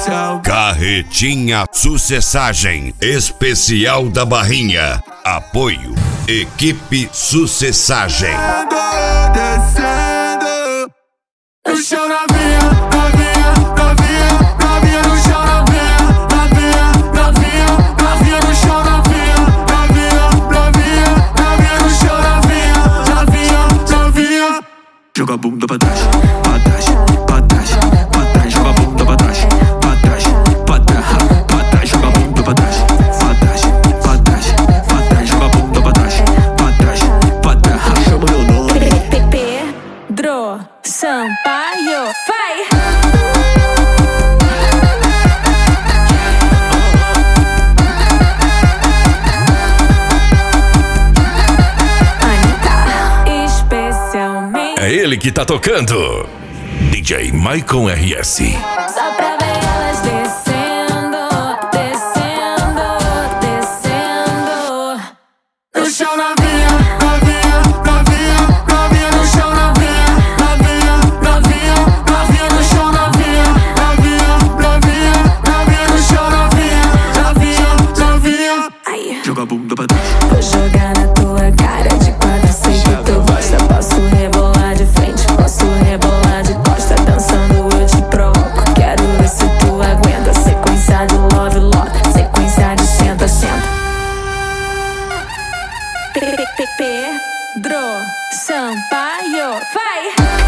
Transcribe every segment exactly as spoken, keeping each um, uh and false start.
especial. Carretinha Sucessagem, especial da Barrinha. Apoio, equipe Sucessagem. Descendo no chão, novinha, novinha, novinha, novinha no chão, novinha, novinha, novinha, novinha no chão, novinha, novinha, novinha, novinha no chão, novinha, novinha, novinha. Joga a bunda pra trás, pra trás, pra trás, pra trás, joga a bunda pra trás, pra trás, pra trás, pra trás, joga a bunda pra trás, pra trás, pra trás, pra trás, joga a bunda pra trás, pra trás, pra trás, chama meu nome. Pedro Sampaio, vai! É ele que tá tocando. D J Maicon R S. Só pra ver elas descendo, descendo, descendo. No chão, novinha, novinha, novinha, novinha no chão, novinha, novinha, novinha, novinha no chão, novinha, novinha, novinha, novinha no chão, novinha, novinha, novinha. Ai. Joga a bunda pra trás. Vou jogar na tua cara de quatro, sei que tu gosta. Posso rebolar de frente, posso rebolar de costa. Dançando eu te provoco, quero ver se tu aguenta. Sequência de love, love, sequência de senta, senta. Pedro Sampaio, vai!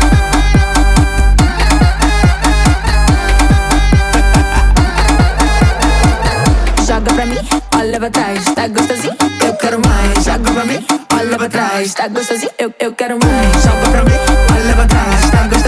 Joga pra mim, olha pra trás, tá gostosinho? Eu quero mais. Joga pra mim, olha pra trás, tá gostosinho? Eu, eu quero mais. Joga pra mim, olha pra trás, tá gostosinho?